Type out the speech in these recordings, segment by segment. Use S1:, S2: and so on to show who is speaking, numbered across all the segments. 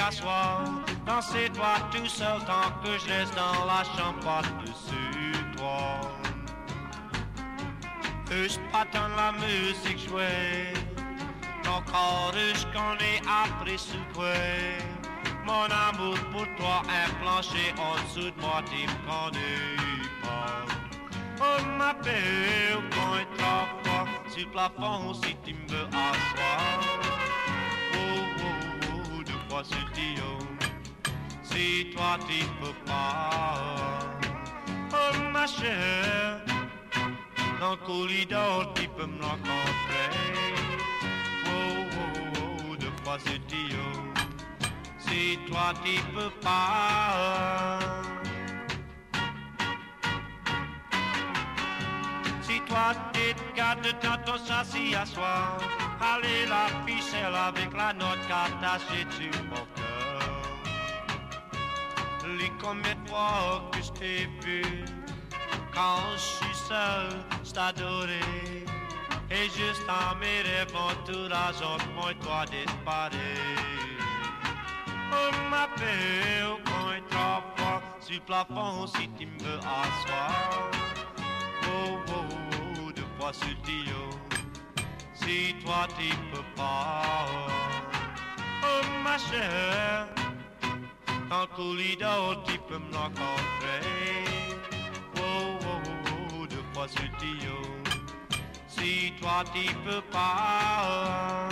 S1: asseoir. Dansez-toi tout seul tant que je reste dans la chambre par-dessus toi. Je patine la musique jouée, ton corps je connais après secoué. Mon amour pour toi est planché en dessous de moi, tu me connais pas. Oh ma belle, quand il trop sur le plafond si tu me veux asseoir. Oh oh oh, deux fois sur le tuyau, si toi tu peux pas. Oh ma chère, dans le corridor tu peux me rencontrer. Oh oh oh, deux fois sur le tuyau, si toi tu peux pas. Si toi tu te gardes dans ton châssis à soir, allez la ficelle avec la note attachée sur mon cœur. Les combien de fois que je t'ai vu, quand je suis seul, je t'adorais. Et juste en mes rêves, tout l'argent que moi et toi disparaît. Oh ma belle, quand il trop fort sur le plafond si tu me veux asseoir. Oh oh oh, deux fois sur le tuyau, si toi tu peux pas. Oh ma chère, dans le corridor tu peux me rencontrer. Oh oh oh, deux fois sur le tuyau, si toi tu peux pas.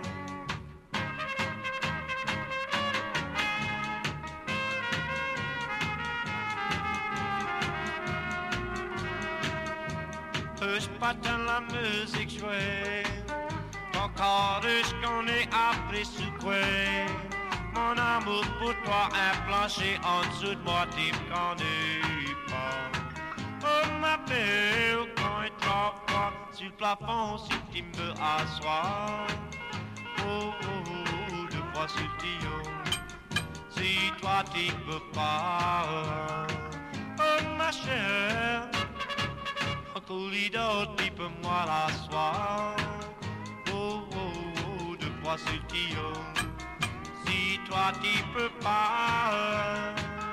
S1: Je patine la musique jouée, ton corps je connais après secoué. Mon amour pour toi est planché en dessous de moi, tu me connais pas. Oh ma belle, quand il trop fort sur le plafond si tu me veux asseoir. Oh oh oh, deux fois sur le tuyau, si toi tu peux pas. Oh ma chère, en corridor, tu peux moi l'asseoir. Oh, oh, oh, deux fois sur le tuyau, si toi tu peux pas.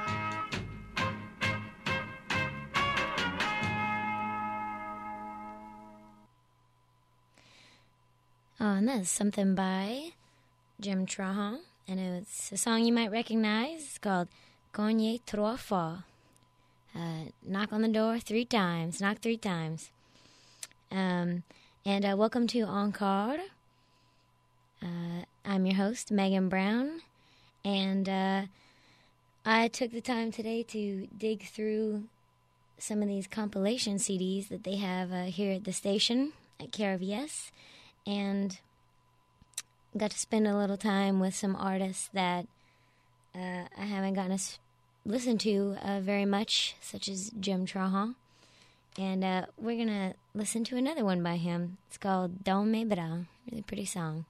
S2: Oh, and that's something by Jim Trahan, and it's a song you might recognize. It's called Cogne Trois Fois. Knock on the door 3 times. Knock 3 times. And welcome to Encore. I'm your host, Megan Brown. And I took the time today to dig through some of these compilation CDs that they have here at the station at KRVS. And got to spend a little time with some artists that I haven't gotten to listen to very much, such as Jim Trahan. And we're going to listen to another one by him. It's called Dans mes bras. Really pretty song.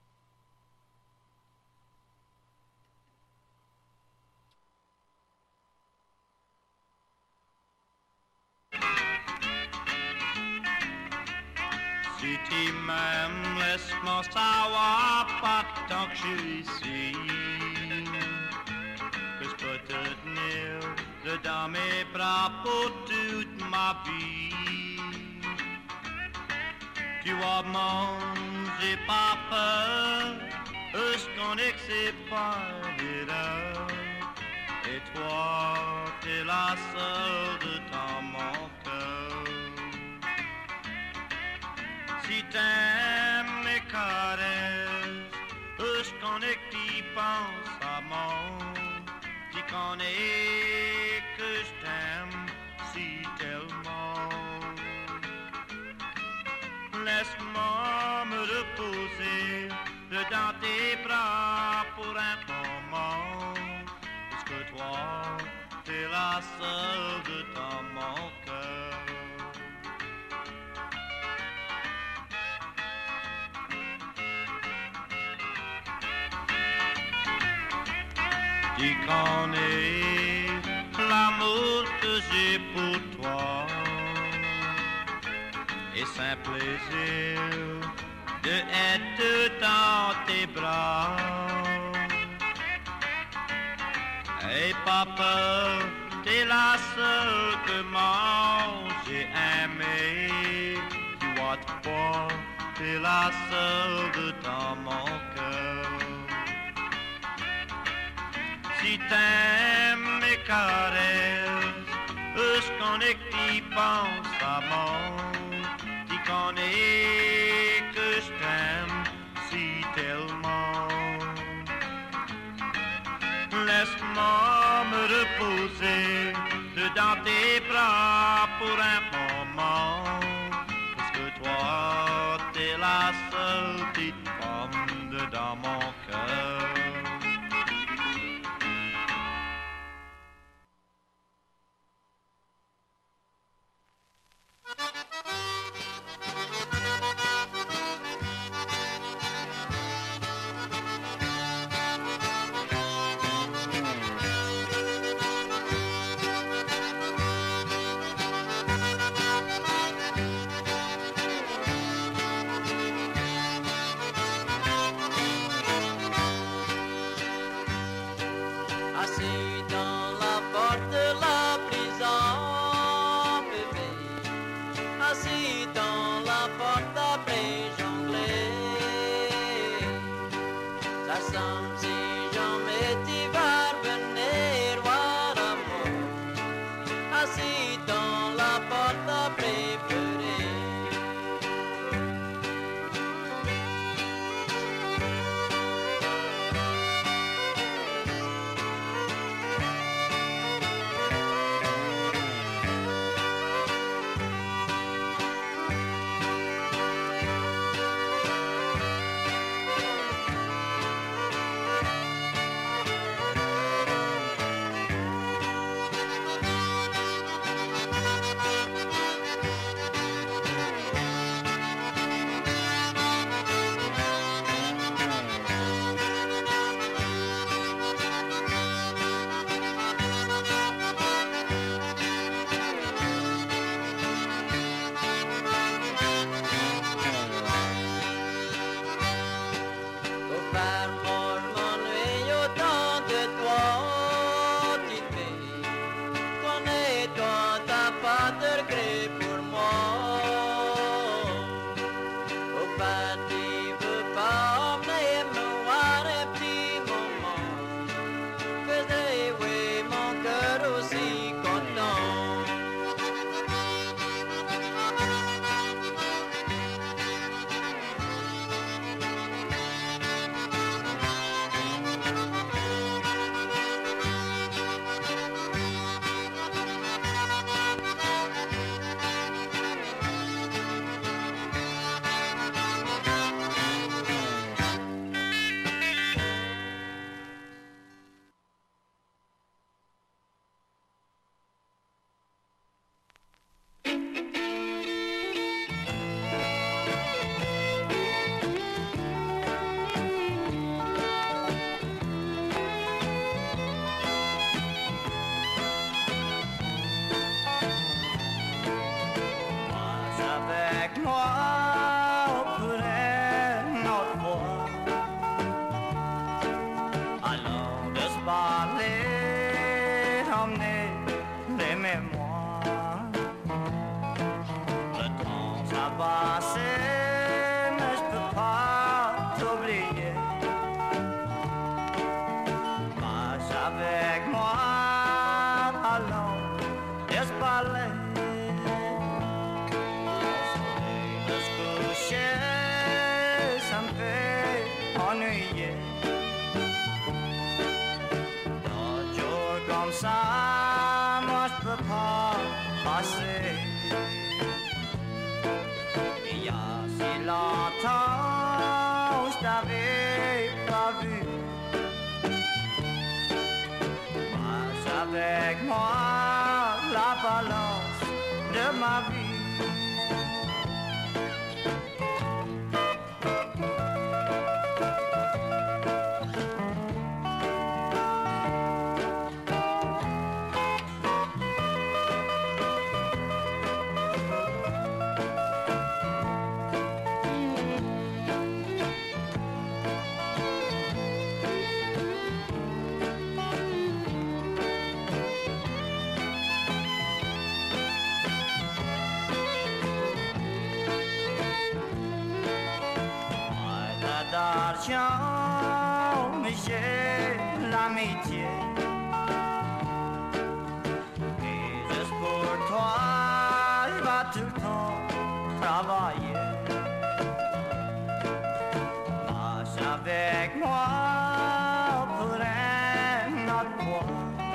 S1: Si tu m'aimes, laisse-moi savoir, pas tant que je suis ici, que je peux te tenir dans mes bras pour toute ma vie. Tu vois, mon, j'ai pas peur, je connais que c'est pas une erreur. Et toi, t'es la seule dans mon cœur. Si t'aimes mes caresses, je connais que tu penses à moi. Tu connais que je t'aime si tellement. Laisse-moi me reposer dans tes bras pour un moment. Parce que toi, t'es la seule dans mon cœur. Tu connais l'amour que j'ai pour toi et c'est un plaisir de être dans tes bras. Hey papa, t'es la seule que moi j'ai aimée. Tu vois toi, t'es la seule de dans mon cœur. Si t'aimes mes caresses, est-ce qu'on est qui pense à moi? Tu connais que je t'aime si tellement. Laisse-moi me reposer dedans tes bras pour un moment. Parce que toi, t'es la seule petite femme dedans mon cœur.
S3: Assis dans la porte de la prison, bébé. Assis dans la porte après jongler. Ça semble si jamais tu vas venir voir amour. Assis dans la porte après pleurer.
S4: Avec moi la balance de ma vie. chance, mais j'ai l'amitié. Et juste pour toi, je vais tout le temps travailler. Marche avec moi pour un autre mois.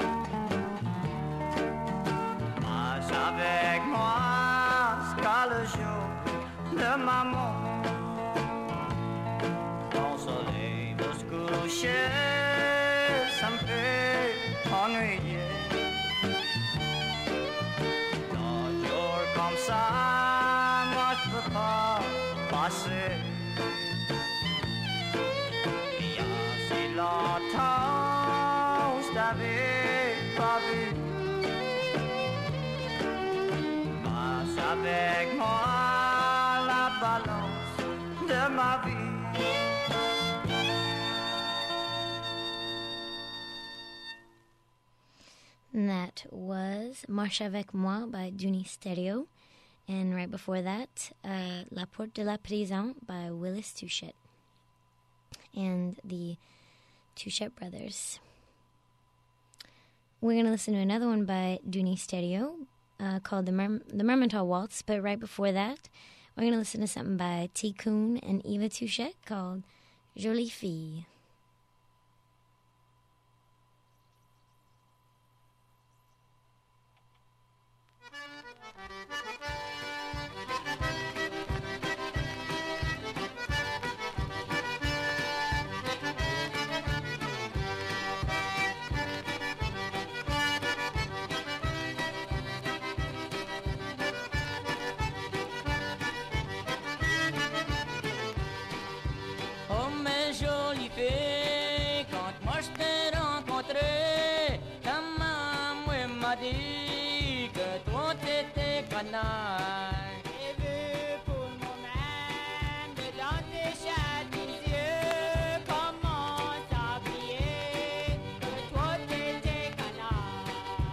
S4: Marche avec moi jusqu'à le jour de ma mort. Quand le soleil va se coucher, ça me fait ennuyer. Dans un jour comme ça, moi je peux pas passer. Il y a si longtemps, je t'avais pas vu. Marche avec moi la balance de ma vie.
S2: And that was Marche avec moi by Dooney Stereo. And right before that, La Porte de la Prison by Willis Touchette and the Touchette brothers. We're going to listen to another one by Dooney Stereo called the Mermentau Waltz. But right before that, we're going to listen to something by T. Coon and Eva Touchette called Jolie Fille.
S3: Oh mes jolies filles, quand moi je t'ai rencontré, ta maman m'a dit que toi t'étais canaille. J'ai vu pour moi-même dedans tes châtaignes yeux, comment t'habiller, que toi t'étais canaille.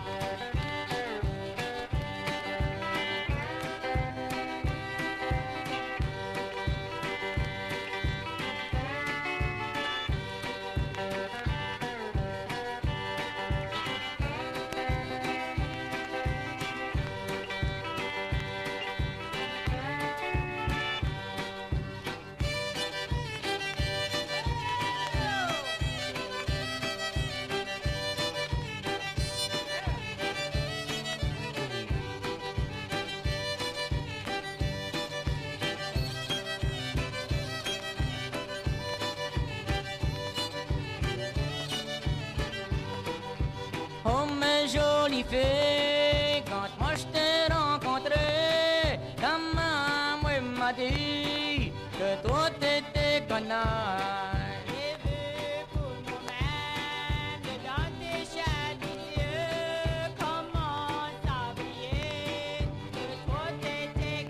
S3: Oh mes jolies filles, quand moi je t'ai rencontré, ta maman m'a dit que toi t'étais canaille. J'ai vu pour moi-même dedans tes châtaignes yeux, comment t'habiller, que toi t'étais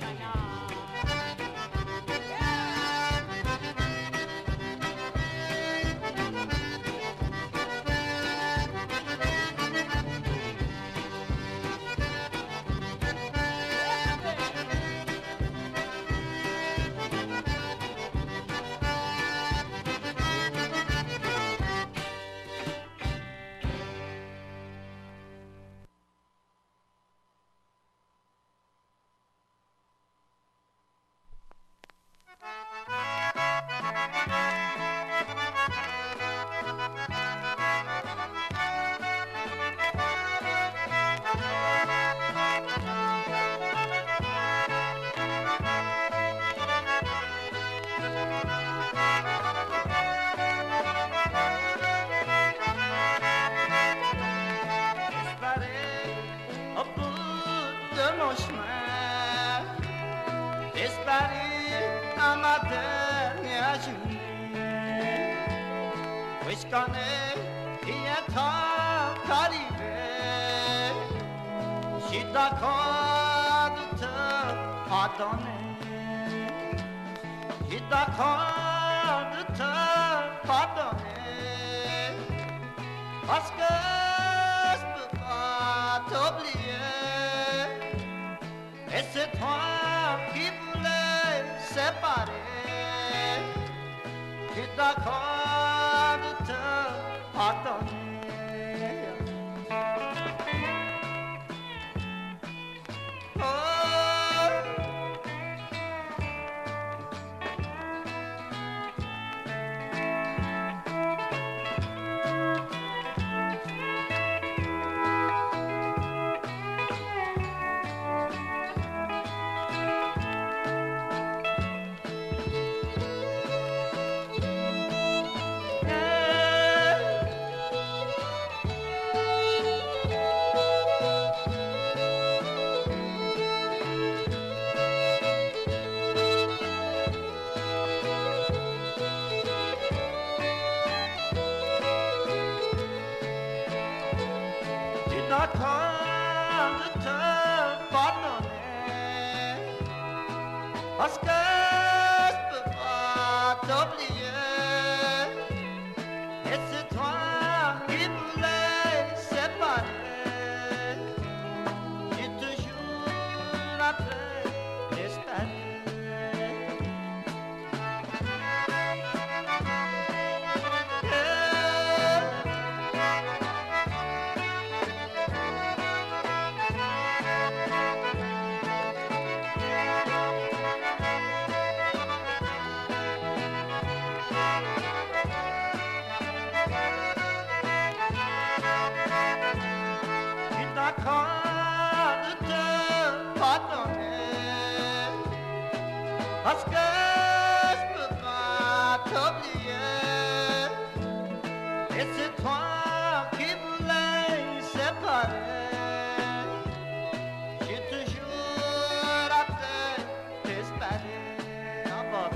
S4: connais, il est temps d'arriver. Je suis d'accord de te pardonner. Je suis d'accord de te pardonner. Parce que je peux pas t'oublier. Et c'est toi qui voulais séparer. Je suis d'accord parce que je peux pas t'oublier. Et c'est toi qui voulais séparer. J'ai toujours appelé espérer. De te pardonner parce que je peux pas t'oublier et c'est toi qui voulais séparer. J'ai toujours appelé t'espérer. Ah, Bobby.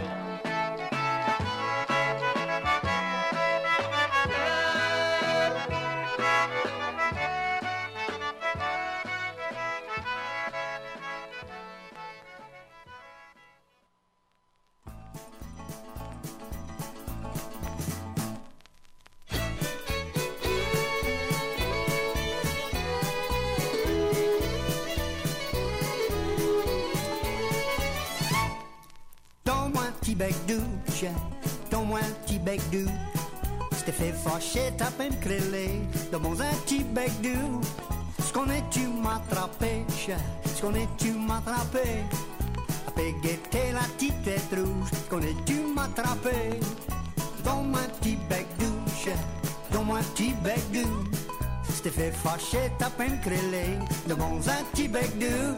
S4: Donne-moi un petit bec douche, donne-moi un petit bec doux. Si t'es fait fâcher, t'as peine crêlé. Donne-moi un petit bec doux. Ce qu'on est, tu m'attrapais, ce qu'on est, tu m'attrapais. A pégueter la petite tête rouge, ce qu'on est, tu m'attrapais. Donne-moi un petit bec douche, donne-moi un petit bec doux. Si t'es fait fâcher, t'as peine crêlé. Donne-moi un petit bec doux.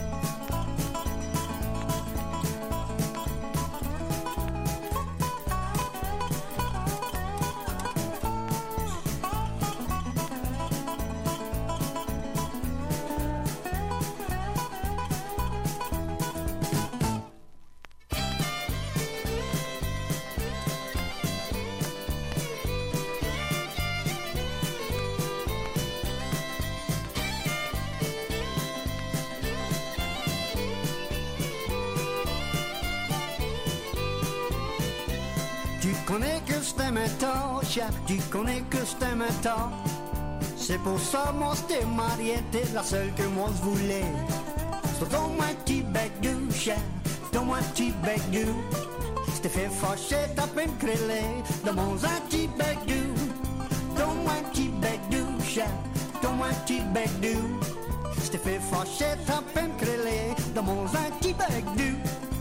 S4: Tu connais que je t'aime tant, tu connais que je t'aime tant. C'est pour ça moi je t'ai marié, t'es la seule que moi je voulais. So donne-moi un petit bec doux, donne-moi un petit bec doux. Si t'es fait fâcher, t'as peine crêlé. Donne-moi un petit bec doux, donne-moi un petit bec doux, donne-moi un petit bec doux. Si t'es fait fâcher, t'as peine crêlé. Donne-moi un petit bec doux.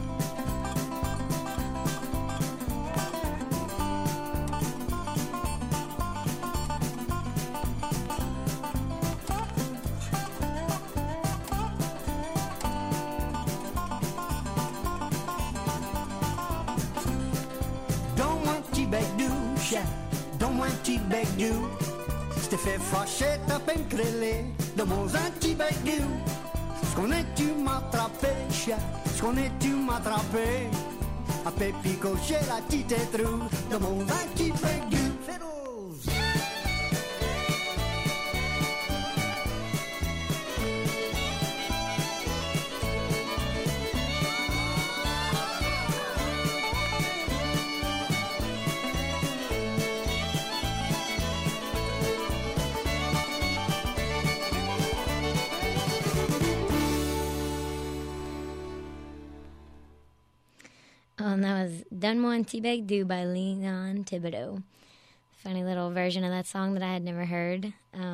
S4: Donne-moi un petit bec doux. Si t'es fait fâcher, t'as peine crêlé. Donne-moi un petit bec doux. Ce qu'on est, tu m'attrapé, ce qu'on est, tu m'attrapé. A pépico, j'ai la petite tête rouge. Donne-moi un petit bec doux. C'est rose.
S2: And that was Donne-moi un petit bec doux by Leon Thibodeau. Funny little version of that song that I had never heard.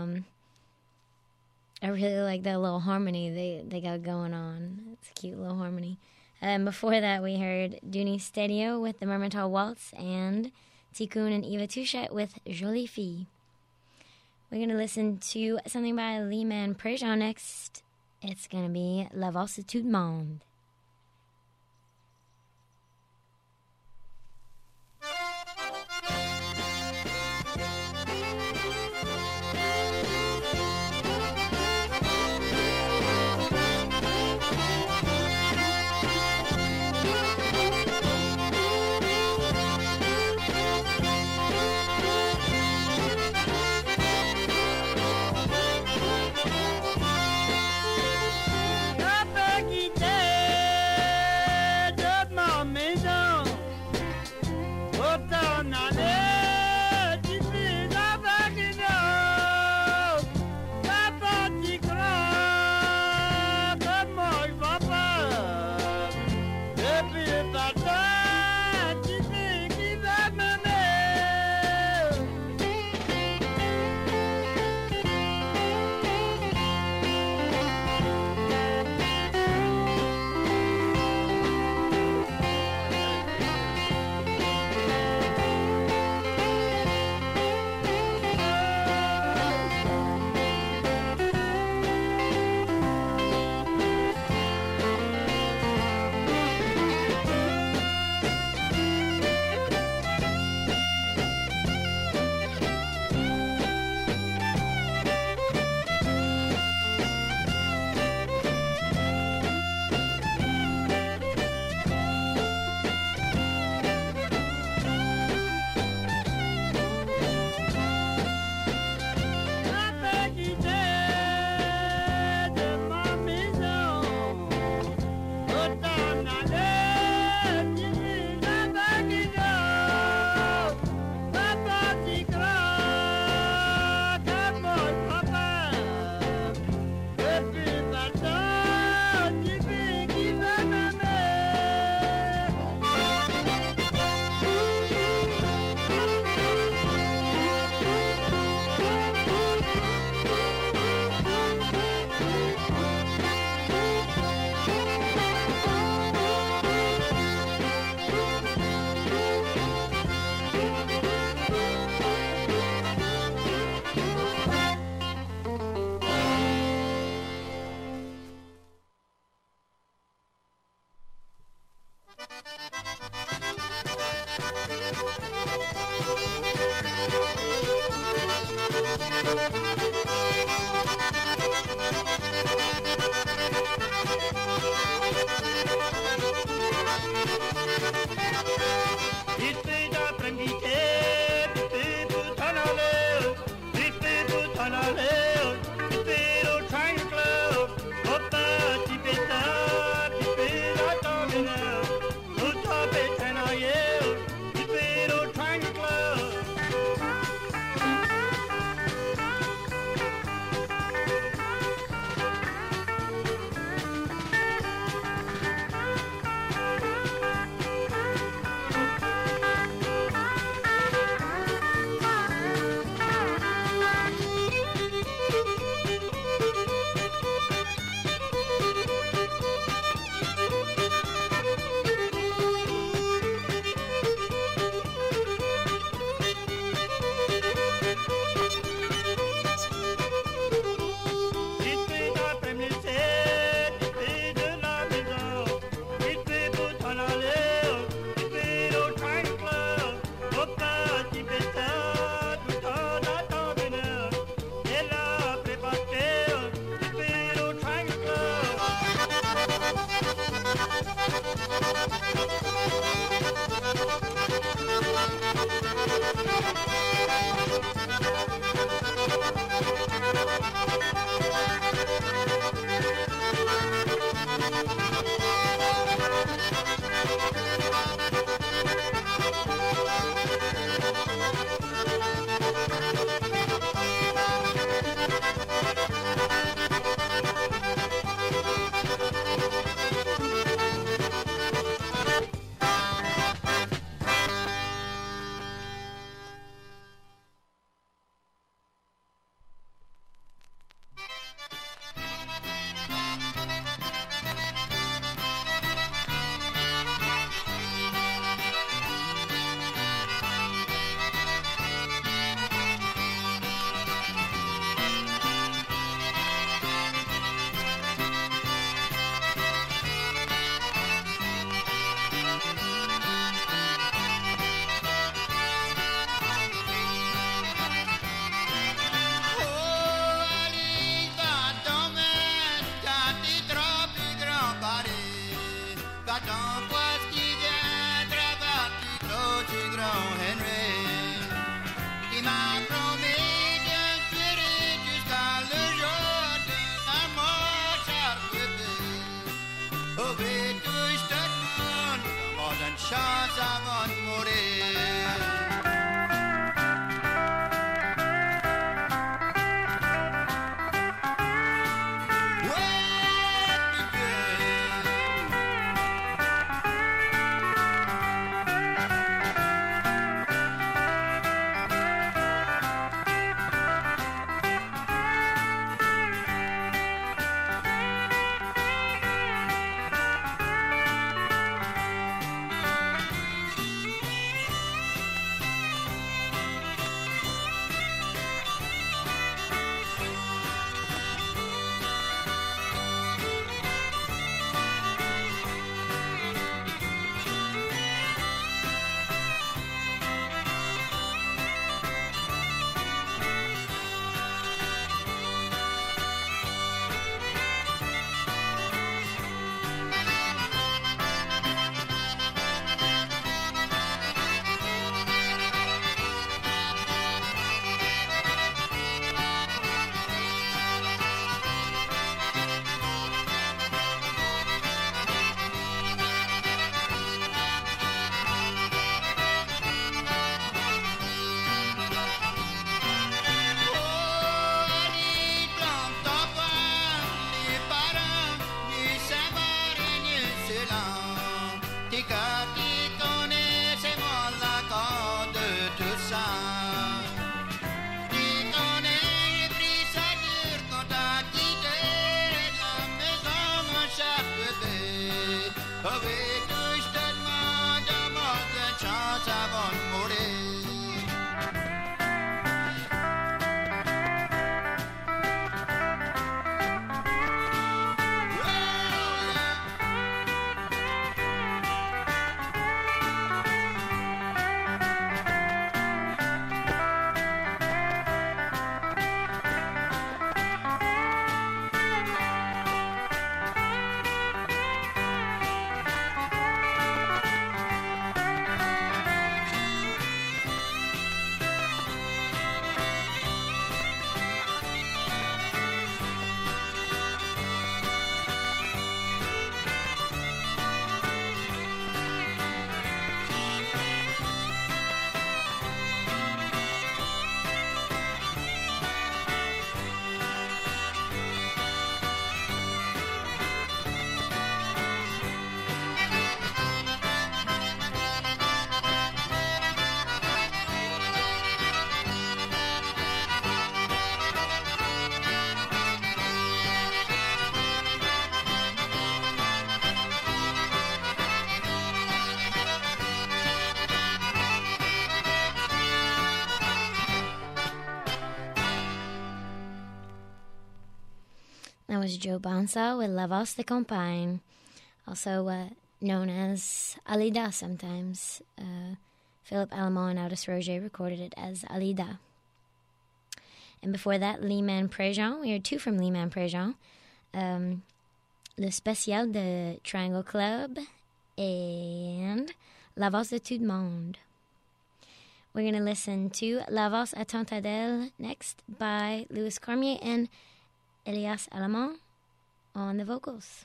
S2: I really like that little harmony they got going on. It's a cute little harmony. And before that, we heard Dooney Stadio with the Mermentau Waltz and Tikkun and Eva Touchette with Jolie Fille. We're going to listen to something by Leman Prejean next. It's going to be La Valse de Tout le Monde.
S3: Ne peut quitter
S5: Il fait d'après-midi, pipi pour t'en aller, pipi pour t'en aller, pipi au Triangle Club, au petit pétard, pipi dans ton bonheur, au top et traînailleur, pipi au Triangle Club.
S6: Chance avant de mourir.
S2: was Joe Bonsall with La Voz de Compagne, also known as Alida sometimes. Philip Alamo and Aldous Roger recorded it as Alida. And before that, Lyman Préjean. We heard two from Lyman Préjean. Le Spécial de Triangle Club and La Voz de Tout le Monde. We're going to listen to La Voz à Tante Adèle next by Louis Cormier and Elias Alamand on the vocals.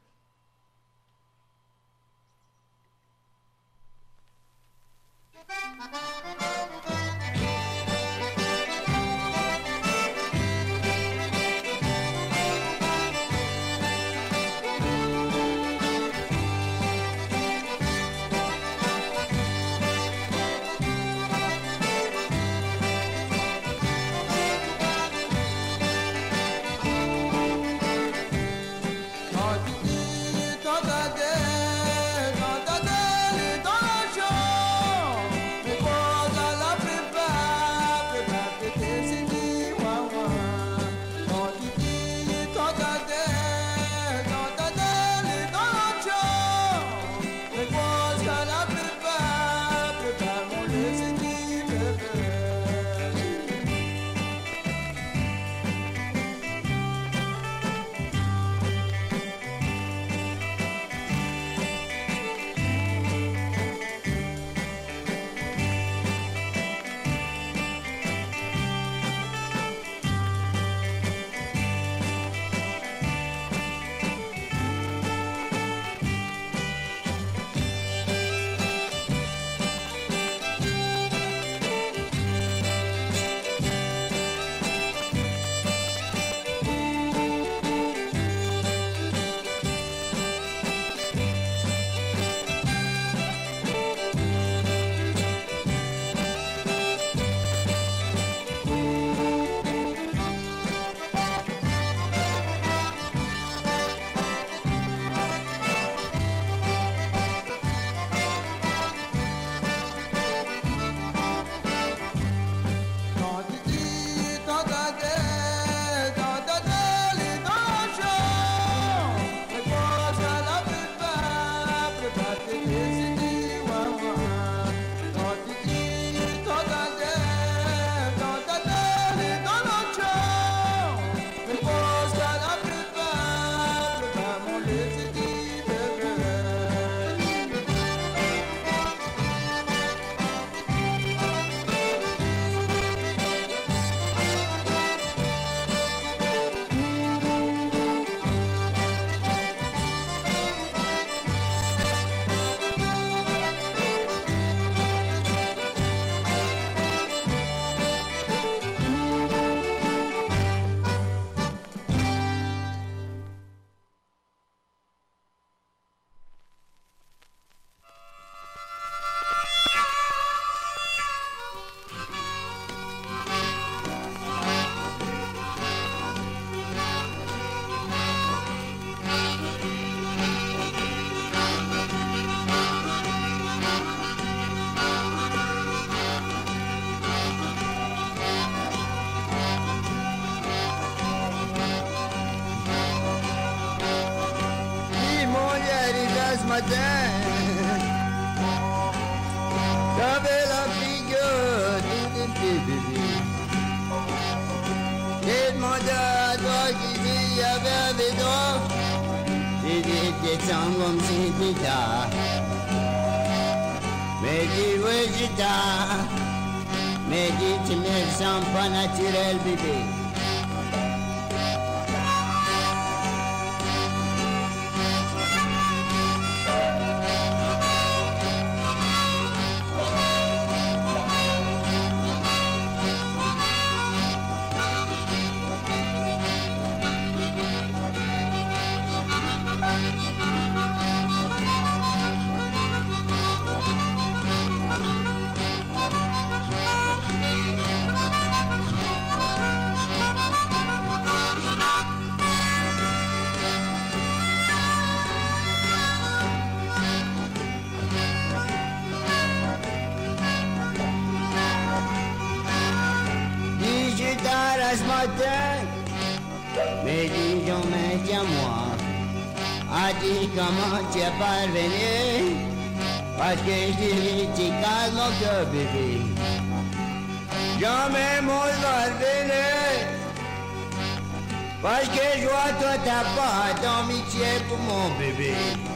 S7: J'avais la figure d'une bébé. J'ai demandé à toi qui dit y avait des droits. J'ai dit t'es comme si t'étais. Mais dis oui j'étais. Mais dis tu me sens pas naturel bébé. Mais dis donc, mais tiens-moi, as-tu comment tu es parvenu? Parce que tu calmes mon cœur, bébé. Jamais mon parvenu. Parce que je vois toi t'as pas d'amitié pour mon bébé.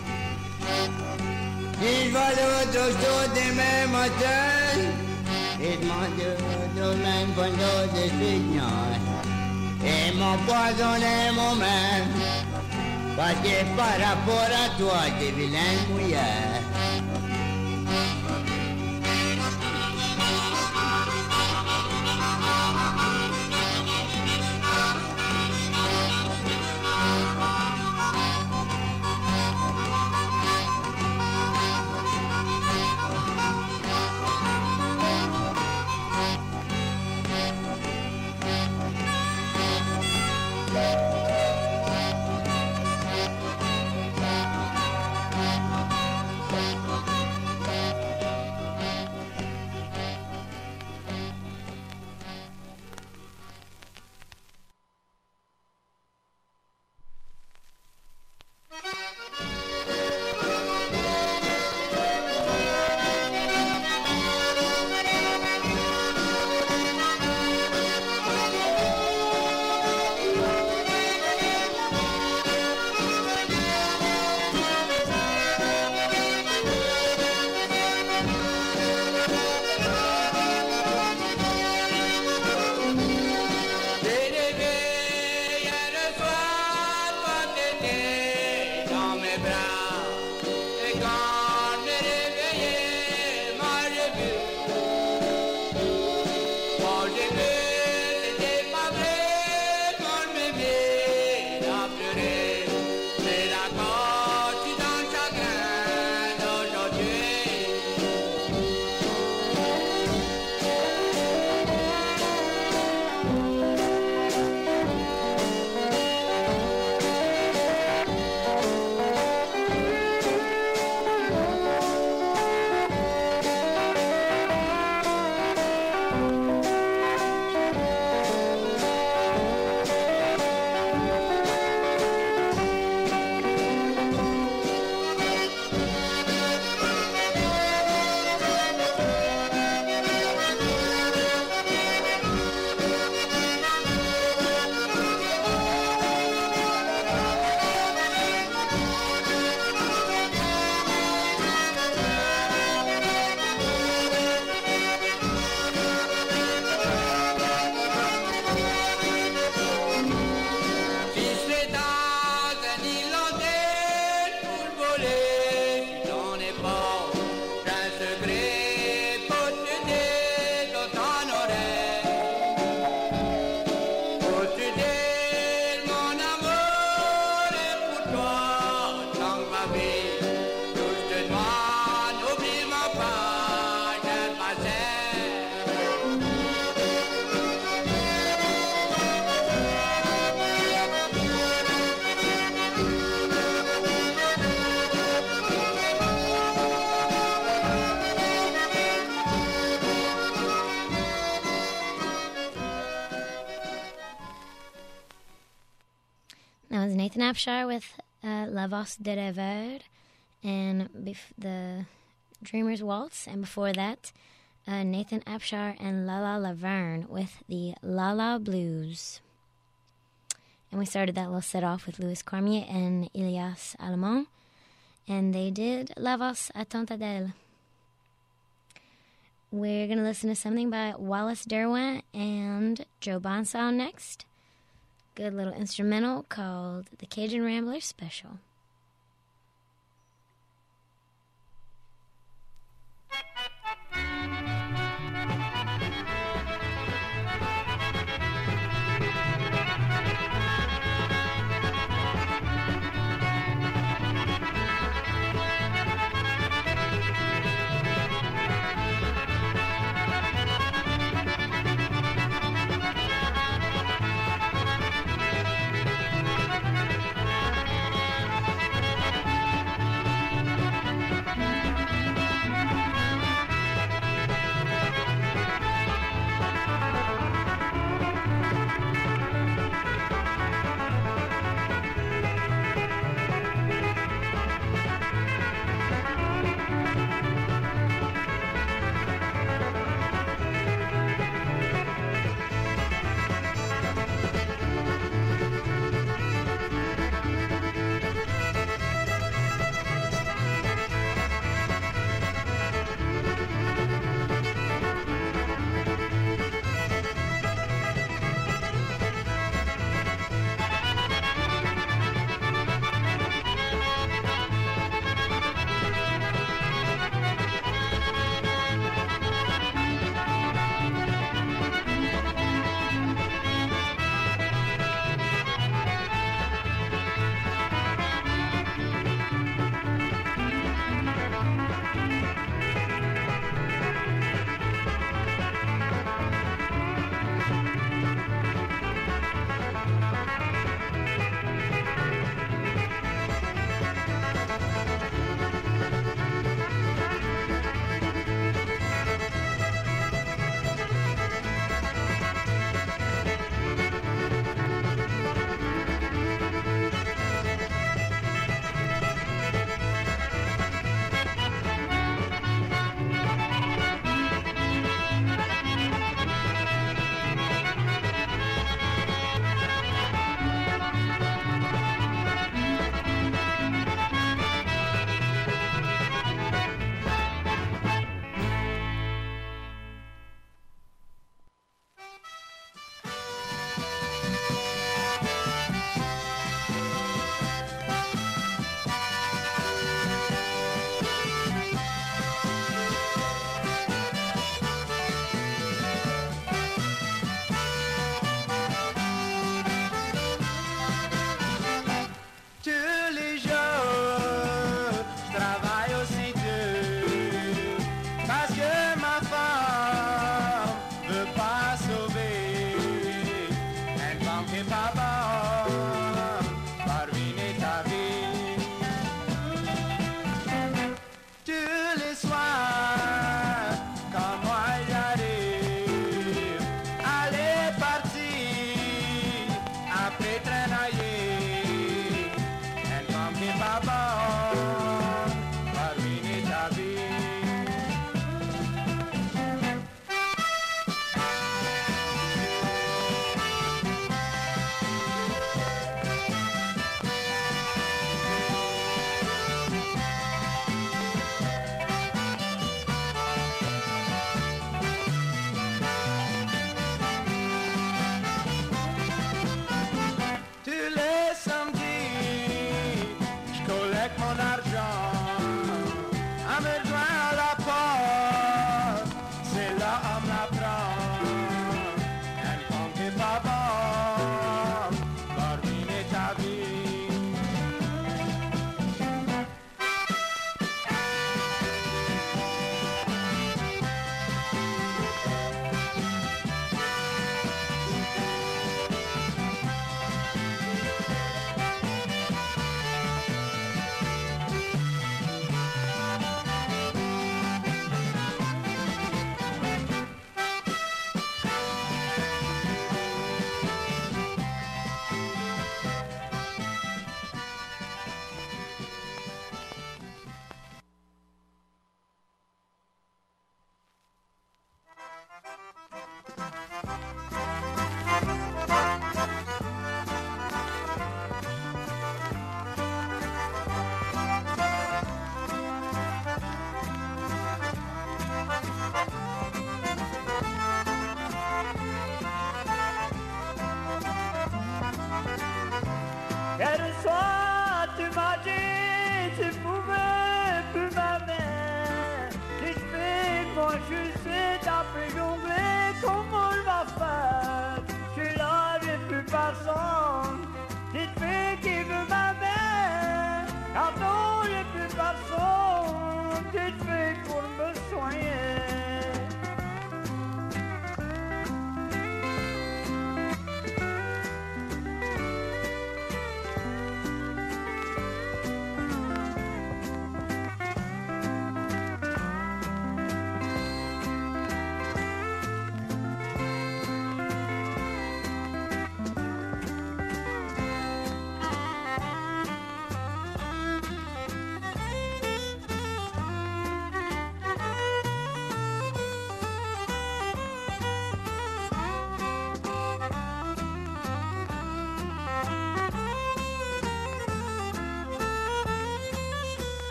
S7: Si je vais le dosto demain matin, et demande au même bonheur de seigneur, et m'empoisonner moi-même, parce que par rapport à toi, t'es vilain mouillard.
S2: Nathan Afshar with La Voz de Rêveur and the Dreamer's Waltz. And before that, Nathan Afshar and Lala Laverne with the Lala Blues. And we started that little set off with Louis Cormier and Elias Alemán. And they did La Voz a Tantadelle. We're going to listen to something by Wallace Derwent and Joe Bonsall next. Good little instrumental called The Cajun Rambler Special.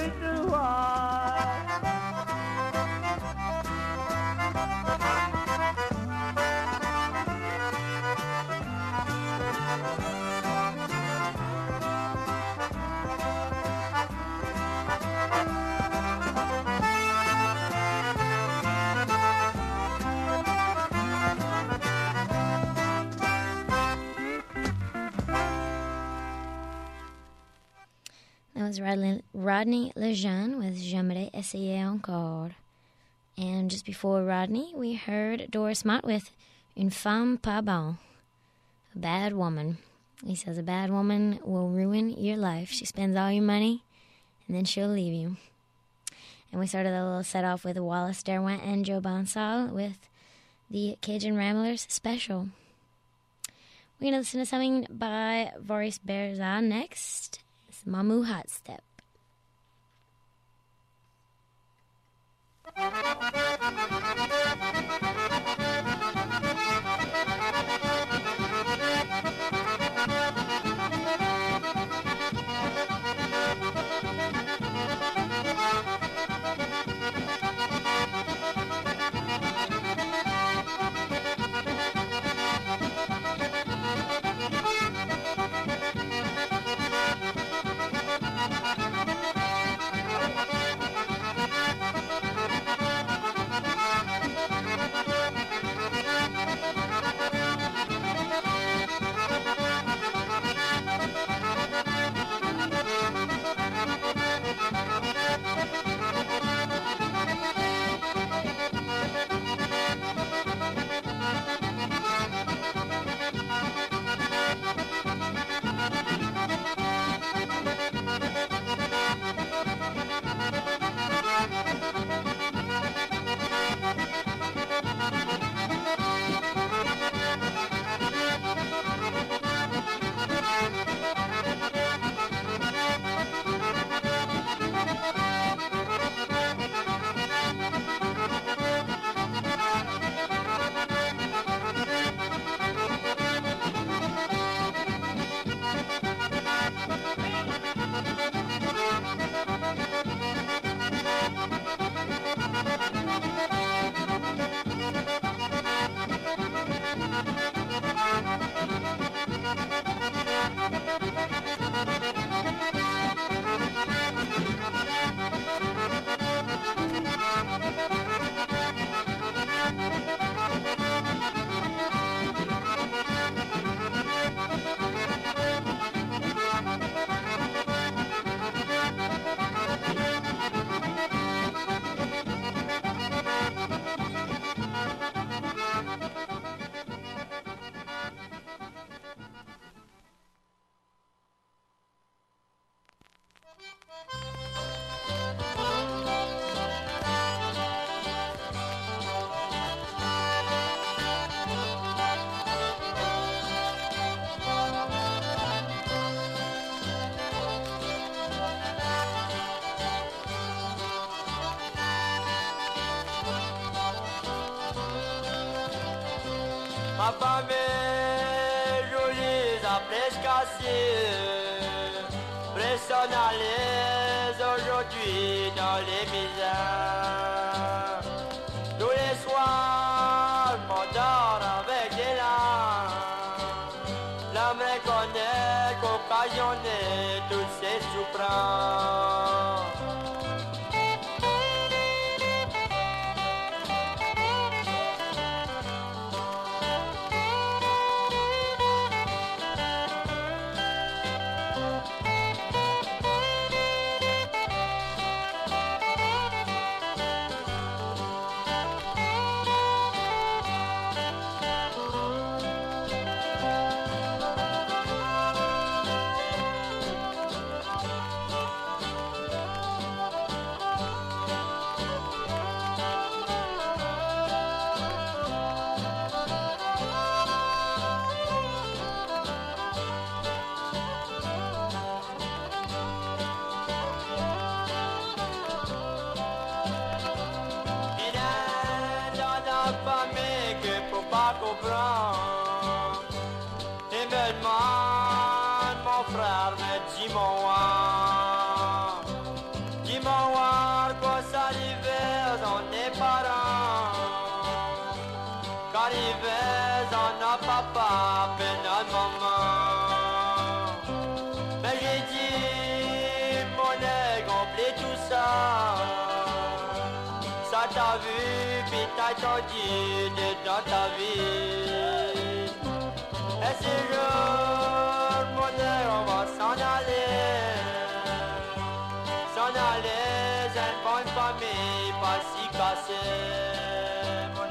S5: little while.
S2: That was Rodney Lejeune with J'aimerais essayer encore. And just before Rodney, we heard Doris Mott with Une femme pas bonne, a bad woman. He says a bad woman will ruin your life. She spends all your money, and then she'll leave you. And we started a little set off with Wallace Derwent and Joe Bonsall with the Cajun Ramblers special. We're going to listen to something by Boris Berzah next. It's Mamu Hot Step.
S3: Ma famille jolie à prescassier, personnalise aujourd'hui dans les misères. Tous les soirs, je m'endors avec des larmes. L'âme reconnaît qu'occasionnait toutes ces souffrances. dans ta vue, puis t'as entendu dans ta vie. Et si jour, mon Dieu, on va s'en aller, une bonne famille, pas si cassée, mon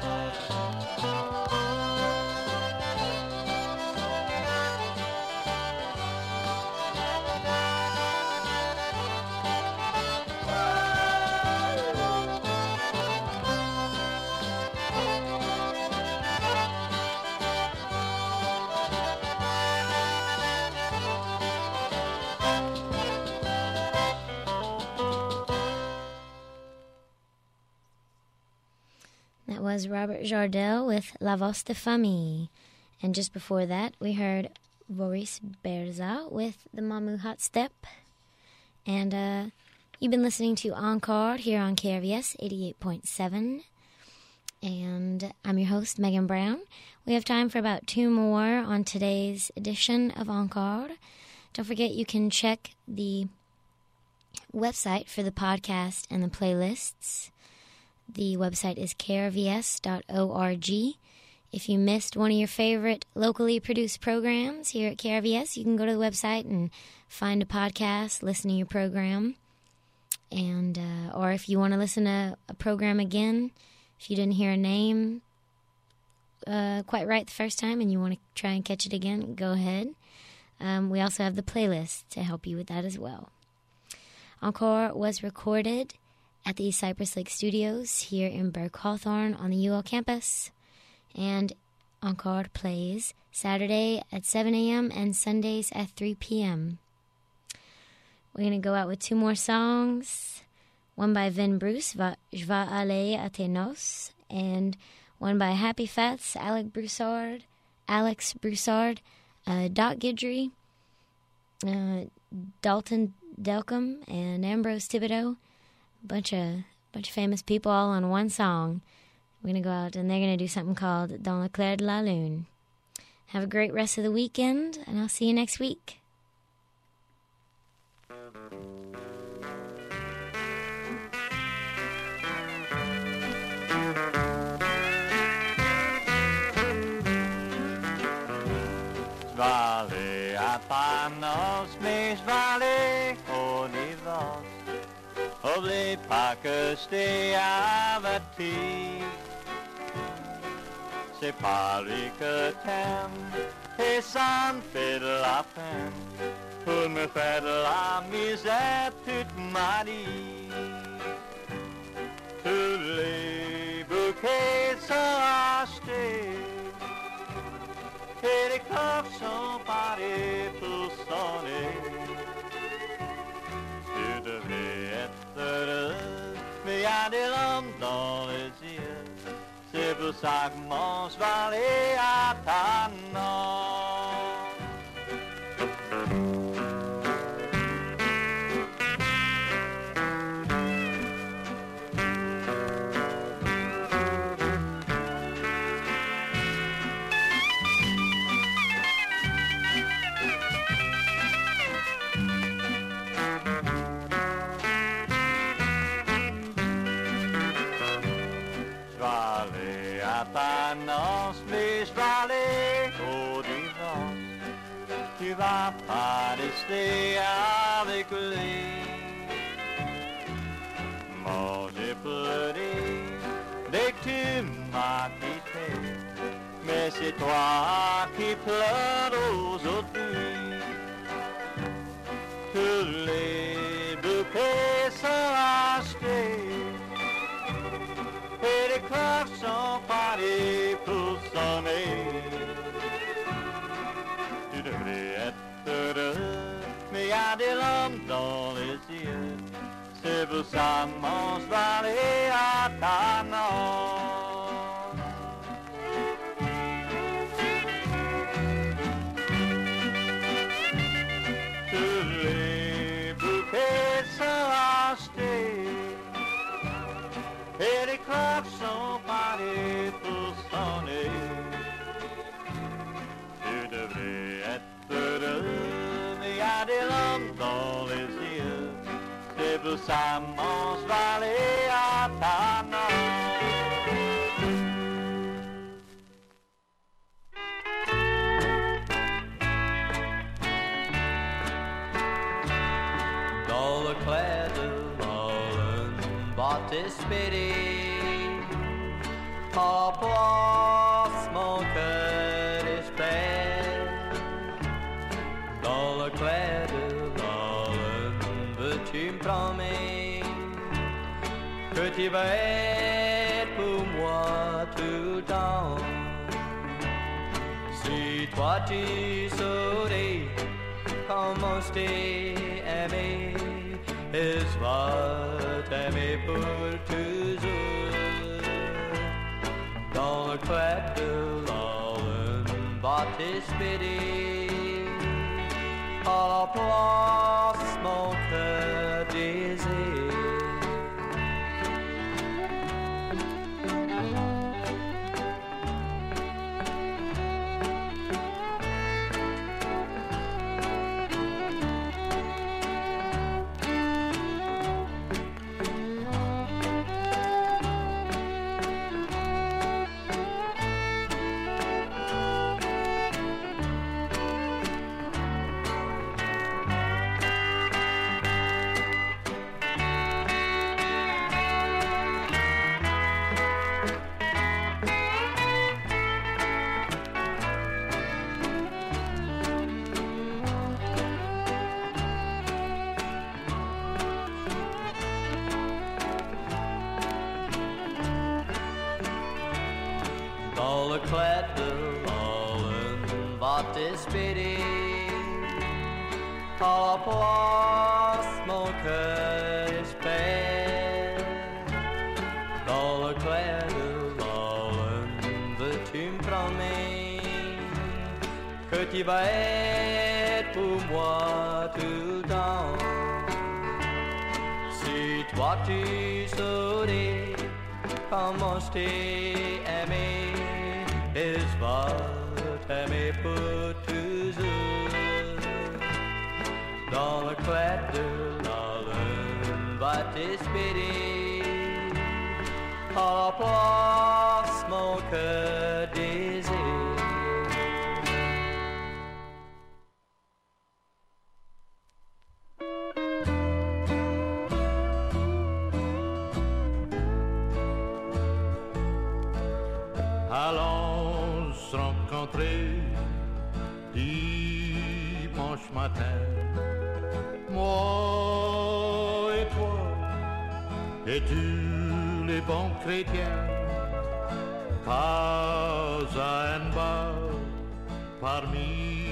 S2: That was Robert Jardel with La Voz de Famille. And just before that, we heard Boris Berza with the Mamu Hot Step. And you've been listening to Encore here on KRVS 88.7. And I'm your host, Megan Brown. We have time for about 2 more on today's edition of Encore. Don't forget you can check the website for the podcast and the playlists. The website is krvs.org. If you missed one of your favorite locally produced programs here at KRVS, you can go to the website and find a podcast, listen to your program. And or if you want to listen to a program again, if you didn't hear a name quite right the first time and you want to try and catch it again, go ahead. We also have the playlist to help you with that as well. Encore was recorded at the Cypress Lake Studios here in Burke Hawthorne on the UL campus. And Encore plays Saturday at 7 a.m. and Sundays at 3 p.m. We're going to go out with 2 more songs. One by Vin Bruce, Je vais aller à tes noces, and one by Happy Fats, Alex Broussard, Dot Guidry, Dalton Delcom, and Ambrose Thibodeau. Bunch of famous people all on one song. We're going to go out and they're going to do something called Dans le clair de la lune. Have a great rest of the weekend, and I'll see you next week.
S3: Je vais aller à Panos, mais je vais aller au divorce. Oublie pas que je t'ai averti. C'est pas lui que t'aimes, et ça me fait de la peine, pour me faire de la misère toute ma vie. Tous les bouquets sont achetés, et les cloches sont parées pour sonner. Tu devrais être heureux, mais y a des larmes dans les yeux. C'est pour ça que mon cheval est à ta noce. Panos, mais je vais aller au divorce. Tu vas pas rester avec lui. Moi j'ai pleuré dès que tu m'as quitté, mais c'est toi qui pleures aujourd'hui. Tous les bouquets sont achetés, et les cloches sont parées pour sonner. Tu devrais être heureux, mais y a des larmes dans les yeux. C'est pour ça mon cheval est à ta noce. Tous les bouquets sont achetés, et les cloches sont parées pour sonner. Tu devrais être heureux, mais y a des larmes dans les yeux. C'est pour ça mon cheval est à ta noce. d'espérer. En place, mon cœur espère. Dans le clair de la lune, veux-tu me promettre que tu vas être pour moi tout le temps? Si toi tu saurais comment je t'ai aimé, et je vais t'aimer pour toujours. Dans le clair de la lune, va t'espérer. À la place, mon cœur désire. Dans le clair de la lune, va t'espérer. À la place, mon cœur espère. Dans le clair de la lune, veux-tu me promettre que tu vas être pour moi tout le temps? Si toi tu saurais comment je t'ai aimé, et je vais t'aimer pour toujours. Dans le clair de la lune, va t'espérer. À la place, mon cœur désire.
S8: Allons se rencontrer dimanche matin, moi et toi, et tous les bons chrétiens, pas à un bar parmi